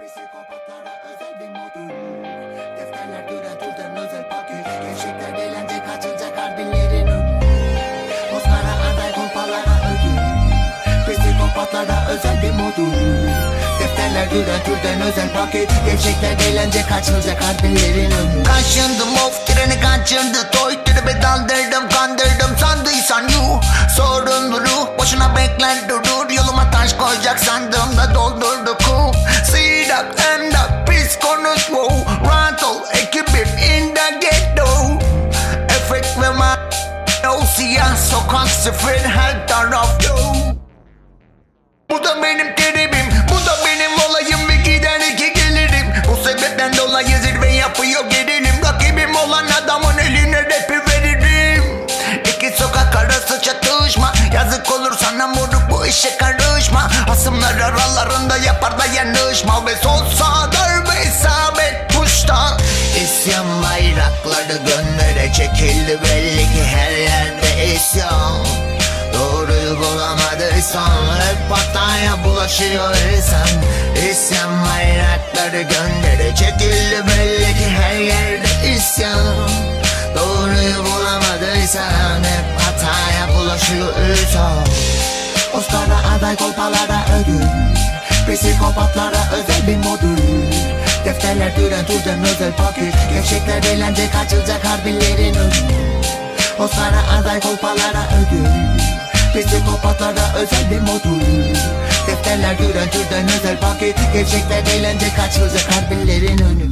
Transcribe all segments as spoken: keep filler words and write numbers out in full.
Psikopatlara özel bir modül. Defterler düren türden özel paket. Gerçekler eğlence kaçılacak harbilerin önü. Oscar'a aday kolpalara ödül. Psikopatlara özel bir modül. Defterler düren türden özel paket. Gerçekler eğlence kaçılacak harbilerin önü. Kaşındım of treni kaçırdı. Toy tribe daldırdım kandırdım sandıysan you. Sorunları boşuna bekler durur. Yoluma taş koyacak sandığımda doldurdu ku. Sidak emdak pis konuşma. Rahat ol ekibim in the ghetto. Efekt ve ma o siyah sokak sıfır her taraf yo. Bu da benim tribim, bu da benim olayım ve giden iki gelirim. Bu sebepten dolayı zirve yapıyor gerilim. Rakibim olan adamın eline rapi veririm. İki sokak arası çatışma. Yazık olur sana moruk bu işe karışma. Hasımlar aralarında yapar dayanışma. Ve sol sağ darbe isabet puşta. İsyan bayrakları gönlere çekildi. Belli ki her yerde isyan. Doğruyu bulamadıysan hep hataya bulaşıyor insan. İsyan bayrakları göndere çekildi. Belli ki her yerde isyan. Doğruyu bulamadıysan hep hataya bulaşıyor insan. Oscar'a aday kolpalara ödül. Psikopatlara özel bir modül. Defterler düren türden özel paket. Gerçekler eğlence kaçılacak harbilerin önü. Oscar'a aday kolpalara ödül. Psikopatlara özel bir modül. Defterler düren türden özel paket. Gerçekler eğlence kaçılacak harbilerin önü.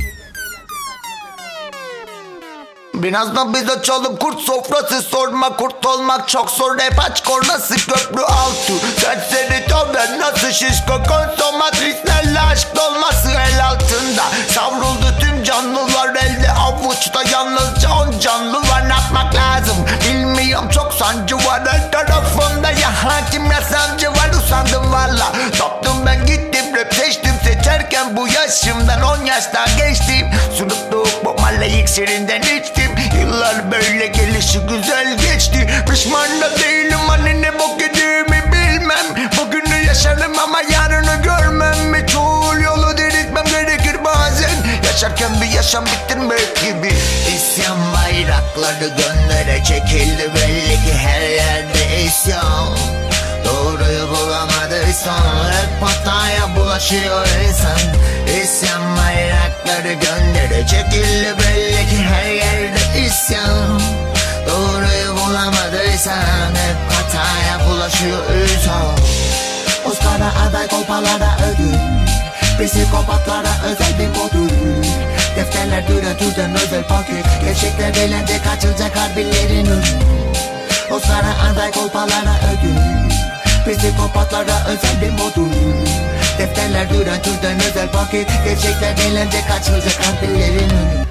Biraz da bize çalıp kurt sofrası sorma. Kurt olmak çok zor, rap aç kornası köprü altı. Serseri tavır nasıl şişko konsomatrislerle aşk dolması el altında. Savruldu tüm canlılar elde avuçta. Yalnızca on canlı var, ne yapmak lazım bilmiyorum, çok sancı var her tarafımda. Ya hakim ya savcı var, usandım valla. Taptım ben gittim rap seçtim. Seçerken bu yaşımdan on yaşta geçtim. Sunukluğu bu malle iksirinden içtim. Yıllar böyle gelişi güzel geçti. Pişman da değilim hani ne bok yediğimi bilmem. Bugünü yaşarım ama yarını görmem. Meçhul yolu diriltmem gerekir bazen. Yaşarken bir yaşam bitirmek gibi. İsyan bayrakları gönlere çekildi. Belli ki her yerde isyan. Doğruyu bulamadıysan hep hataya bulaşıyor insan. İsyan bayrakları göndere çekildi. Belli ki her yerde isyan. Doğruyu bulamadıysan hep hataya bulaşıyor insan. Oscar'a aday kolpalara ödül. Psikopatlara özel bir modül. Defterler düren türden özel paket. Gerçekler eğlence kaçılacak harbilerin önü. Oscar'a aday kolpalara ödül. Psikopatlara özel bir modül. Defterler düren türden özel paket. Gerçekler eğlence kaçılacak harbilerin önü.